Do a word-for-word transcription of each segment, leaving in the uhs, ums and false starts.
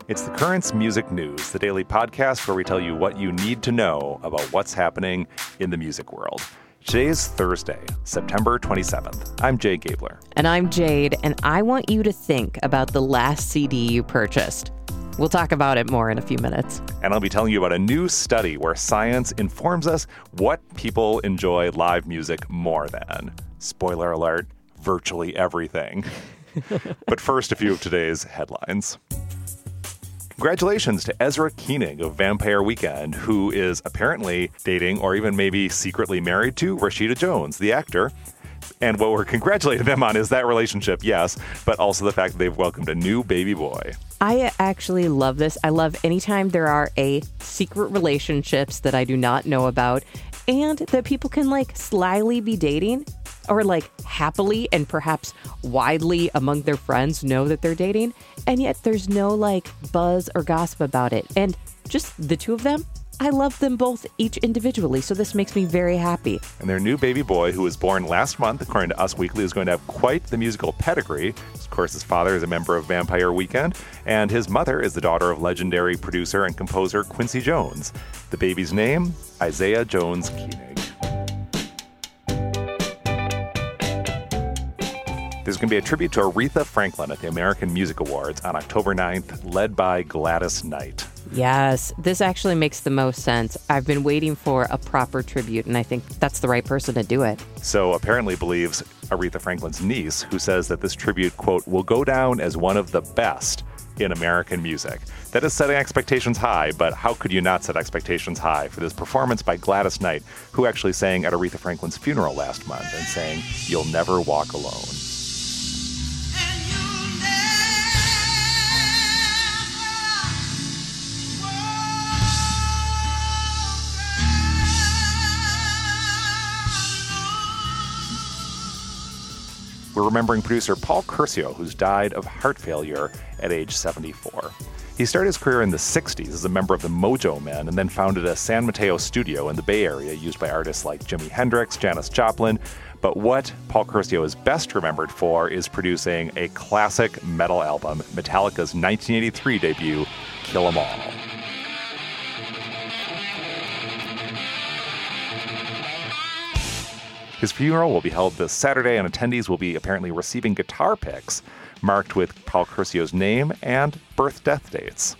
It's the Currents Music News, the daily podcast where we tell you what you need to know about what's happening in the music world. Today is Thursday, September twenty-seventh. I'm Jay Gabler. And I'm Jade, and I want you to think about the last C D you purchased. We'll talk about it more in a few minutes. And I'll be telling you about a new study where science informs us what people enjoy live music more than. Spoiler alert, virtually everything. But first, a few of today's headlines. Congratulations to Ezra Koenig of Vampire Weekend, who is apparently dating or even maybe secretly married to Rashida Jones, the actor. And what we're congratulating them on is that relationship, yes, but also the fact that they've welcomed a new baby boy. I actually love this. I love anytime there are a secret relationships that I do not know about and that people can like slyly be dating or like happily and perhaps widely among their friends know that they're dating. And yet there's no like buzz or gossip about it. And just the two of them, I love them both each individually, so this makes me very happy. And their new baby boy, who was born last month, according to Us Weekly, is going to have quite the musical pedigree. Of course, his father is a member of Vampire Weekend, and his mother is the daughter of legendary producer and composer Quincy Jones. The baby's name, Isaiah Jones Koenig. There's going to be a tribute to Aretha Franklin at the American Music Awards on October ninth, led by Gladys Knight. Yes, this actually makes the most sense. I've been waiting for a proper tribute, and I think that's the right person to do it. So apparently believes Aretha Franklin's niece, who says that this tribute, quote, will go down as one of the best in American music. That is setting expectations high, but how could you not set expectations high for this performance by Gladys Knight, who actually sang at Aretha Franklin's funeral last month and sang, "You'll Never Walk Alone." We're remembering producer Paul Curcio, who's died of heart failure at age seventy-four. He started his career in the sixties as a member of the Mojo Men and then founded a San Mateo studio in the Bay Area used by artists like Jimi Hendrix, Janis Joplin. But what Paul Curcio is best remembered for is producing a classic metal album, Metallica's nineteen eighty-three debut, Kill 'Em All. His funeral will be held this Saturday, and attendees will be apparently receiving guitar picks marked with Paul Curcio's name and birth-death dates.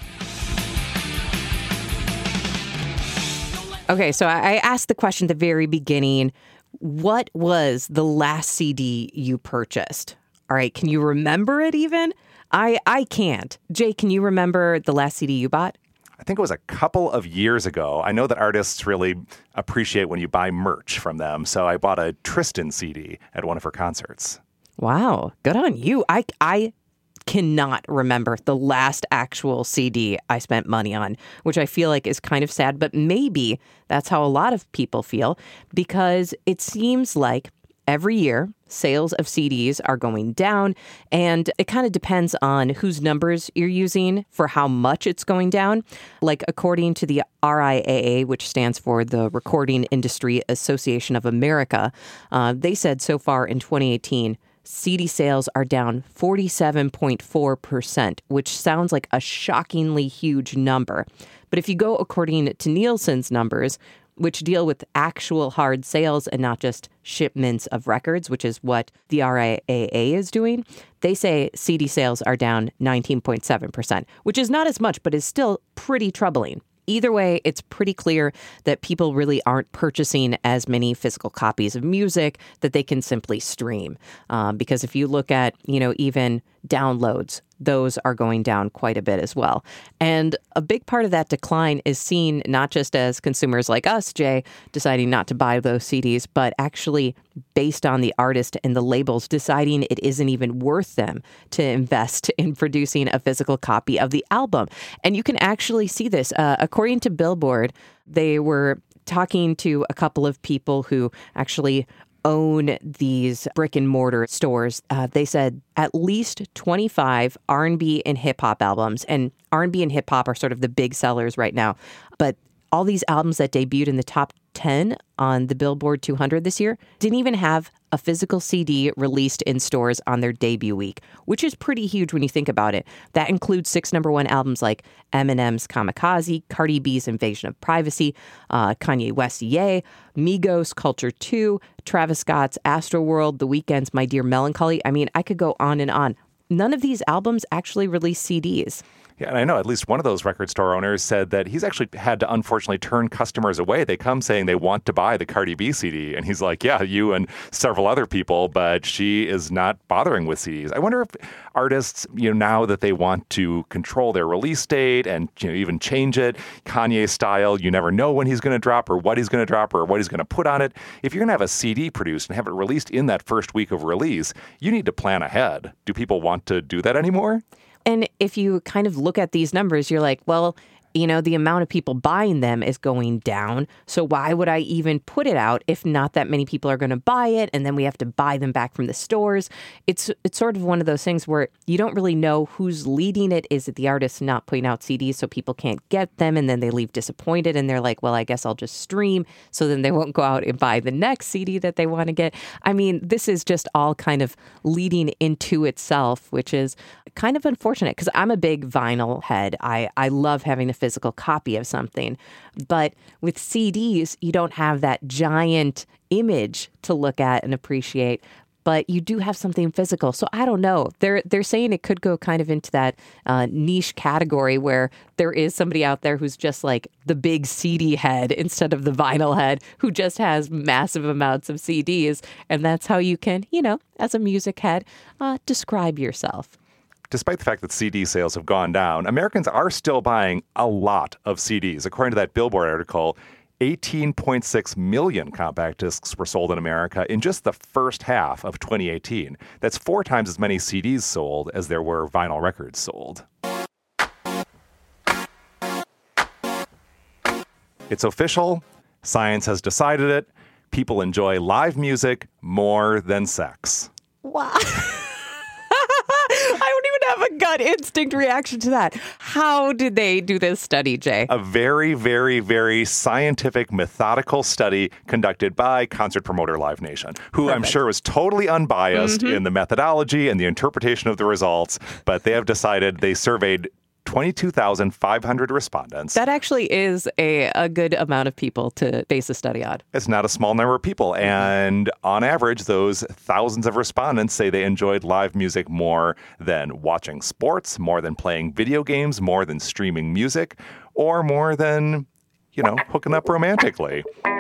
Okay, so I asked the question at the very beginning, what was the last C D you purchased? All right, can you remember it even? I, I can't. Jay, can you remember the last C D you bought? I think it was a couple of years ago. I know that artists really appreciate when you buy merch from them, so I bought a Tristan C D at one of her concerts. Wow, good on you. I, I cannot remember the last actual C D I spent money on, which I feel like is kind of sad, but maybe that's how a lot of people feel, because it seems like every year, sales of C Ds are going down, and it kind of depends on whose numbers you're using for how much it's going down. Like, according to the R I A A, which stands for the Recording Industry Association of America, uh, they said so far in twenty eighteen, C D sales are down forty-seven point four percent, which sounds like a shockingly huge number. But if you go according to Nielsen's numbers, which deal with actual hard sales and not just shipments of records, which is what the R I A A is doing, they say C D sales are down nineteen point seven percent, which is not as much, but is still pretty troubling. Either way, it's pretty clear that people really aren't purchasing as many physical copies of music that they can simply stream. Um, because if you look at, you know, even downloads, those are going down quite a bit as well. And a big part of that decline is seen not just as consumers like us, Jay, deciding not to buy those C Ds, but actually based on the artist and the labels deciding it isn't even worth them to invest in producing a physical copy of the album. And you can actually see this. Uh, according to Billboard, they were talking to a couple of people who actually own these brick and mortar stores. Uh, they said at least twenty-five R and B and hip hop albums, and R and B and hip hop are sort of the big sellers right now. But all these albums that debuted in the top ten on the Billboard two hundred this year didn't even have a physical C D released in stores on their debut week, which is pretty huge when you think about it. That includes six number one albums like Eminem's Kamikaze, Cardi B's Invasion of Privacy, uh, Kanye West's Ye, Migos' Culture two, Travis Scott's Astroworld, The Weeknd's My Dear Melancholy. I mean, I could go on and on. None of these albums actually released C Ds. Yeah, and I know at least one of those record store owners said that he's actually had to unfortunately turn customers away. They come saying they want to buy the Cardi B C D, and he's like, yeah, you and several other people, but she is not bothering with C Ds. I wonder if artists, you know, now that they want to control their release date and, you know, even change it, Kanye style, you never know when he's going to drop or what he's going to drop or what he's going to put on it. If you're going to have a C D produced and have it released in that first week of release, you need to plan ahead. Do people want to do that anymore? And if you kind of look at these numbers, you're like, well, you know, the amount of people buying them is going down. So why would I even put it out if not that many people are going to buy it? And then we have to buy them back from the stores. It's it's sort of one of those things where you don't really know who's leading it. Is it the artist not putting out C Ds so people can't get them? And then they leave disappointed and they're like, well, I guess I'll just stream. So then they won't go out and buy the next C D that they want to get. I mean, this is just all kind of leading into itself, which is kind of unfortunate because I'm a big vinyl head. I, I love having a physical copy of something. But with C Ds, you don't have that giant image to look at and appreciate, but you do have something physical. So I don't know. They're they're saying it could go kind of into that uh, niche category where there is somebody out there who's just like the big C D head instead of the vinyl head who just has massive amounts of C Ds. And that's how you can, you know, as a music head, uh, describe yourself. Despite the fact that C D sales have gone down, Americans are still buying a lot of C Ds. According to that Billboard article, eighteen point six million compact discs were sold in America in just the first half of twenty eighteen. That's four times as many C Ds sold as there were vinyl records sold. It's official. Science has decided it. People enjoy live music more than sex. Wow. I don't even have a gut instinct reaction to that. How did they do this study, Jay? A very, very, very scientific, methodical study conducted by concert promoter Live Nation, who Perfect. I'm sure was totally unbiased mm-hmm. in the methodology and the interpretation of the results, but they have decided they surveyed twenty-two thousand five hundred respondents. That actually is a, a good amount of people to base a study on. It's not a small number of people. And on average, those thousands of respondents say they enjoyed live music more than watching sports, more than playing video games, more than streaming music, or more than, you know, hooking up romantically.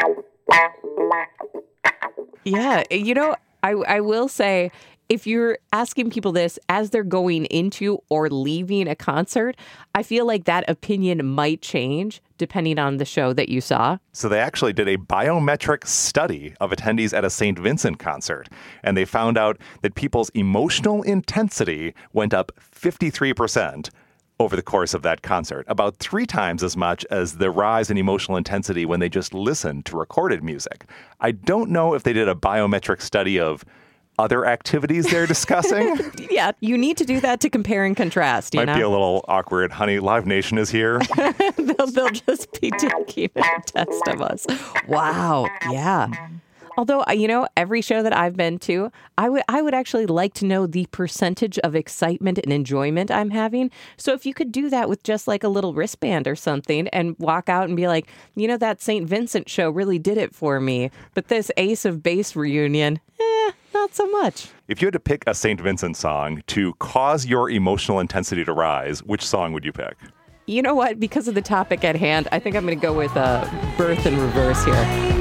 Yeah, you know, I, I will say, if you're asking people this as they're going into or leaving a concert, I feel like that opinion might change depending on the show that you saw. So they actually did a biometric study of attendees at a Saint Vincent concert, and they found out that people's emotional intensity went up fifty-three percent over the course of that concert, about three times as much as the rise in emotional intensity when they just listened to recorded music. I don't know if they did a biometric study of other activities they're discussing. Yeah, you need to do that to compare and contrast. You Might know? be a little awkward. Honey, Live Nation is here. they'll, they'll just be taking a test of us. Wow. Yeah. Although, you know, every show that I've been to, I would I would actually like to know the percentage of excitement and enjoyment I'm having. So if you could do that with just like a little wristband or something and walk out and be like, you know, that Saint Vincent show really did it for me. But this Ace of Base reunion, eh, not so much. If you had to pick a Saint Vincent song to cause your emotional intensity to rise, which song would you pick? You know what? Because of the topic at hand, I think I'm going to go with uh, Birth in Reverse here.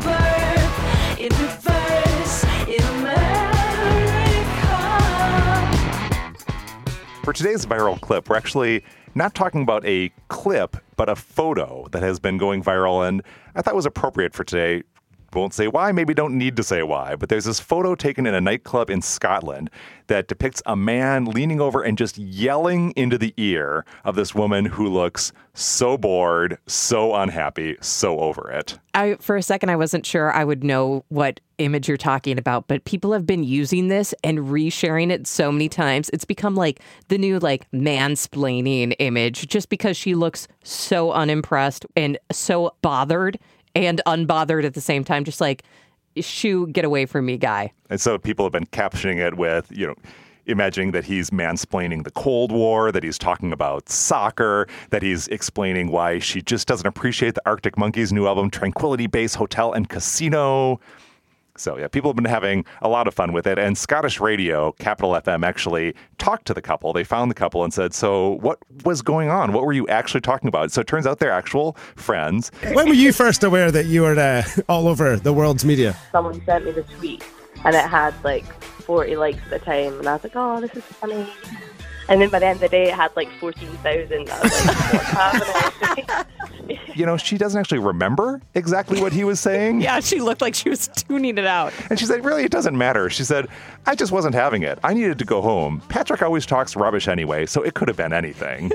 For today's viral clip, we're actually not talking about a clip, but a photo that has been going viral, and I thought was appropriate for today won't say why, maybe don't need to say why, but there's this photo taken in a nightclub in Scotland that depicts a man leaning over and just yelling into the ear of this woman who looks so bored, so unhappy, so over it. I, for a second, I wasn't sure I would know what image you're talking about, but people have been using this and resharing it so many times. It's become like the new like mansplaining image just because she looks so unimpressed and so bothered and unbothered at the same time. Just like, shoo, get away from me, guy. And so people have been captioning it with, you know, imagining that he's mansplaining the Cold War, that he's talking about soccer, that he's explaining why she just doesn't appreciate the Arctic Monkeys' new album, Tranquility Base Hotel and Casino. So, yeah, people have been having a lot of fun with it. And Scottish radio, Capital F M, actually talked to the couple. They found the couple and said, so what was going on? What were you actually talking about? So it turns out they're actual friends. When were you first aware that you were uh, all over the world's media? Someone sent me the tweet and it had like forty likes at the time. And I was like, oh, this is funny. And then by the end of the day, it had like fourteen thousand. I was like, what's happening? You know, she doesn't actually remember exactly what he was saying. Yeah, she looked like she was tuning it out. And she said, really, it doesn't matter. She said, I just wasn't having it. I needed to go home. Patrick always talks rubbish anyway, so it could have been anything.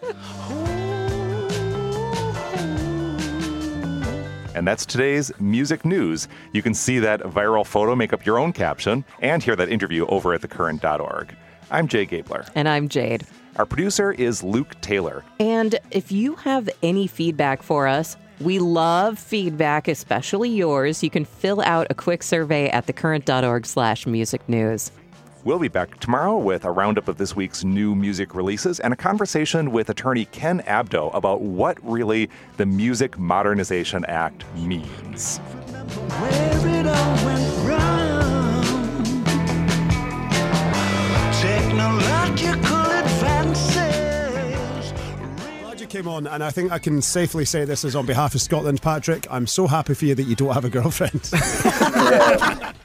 And that's today's music news. You can see that viral photo, make up your own caption, and hear that interview over at the current dot org. I'm Jay Gabler. And I'm Jade. Our producer is Luke Taylor. And if you have any feedback for us, we love feedback, especially yours. You can fill out a quick survey at thecurrent.org slash music news. We'll be back tomorrow with a roundup of this week's new music releases and a conversation with attorney Ken Abdo about what really the Music Modernization Act means. Where it all went wrong. Technological advances. Glad you came on, and I think I can safely say this is on behalf of Scotland, Patrick. I'm so happy for you that you don't have a girlfriend.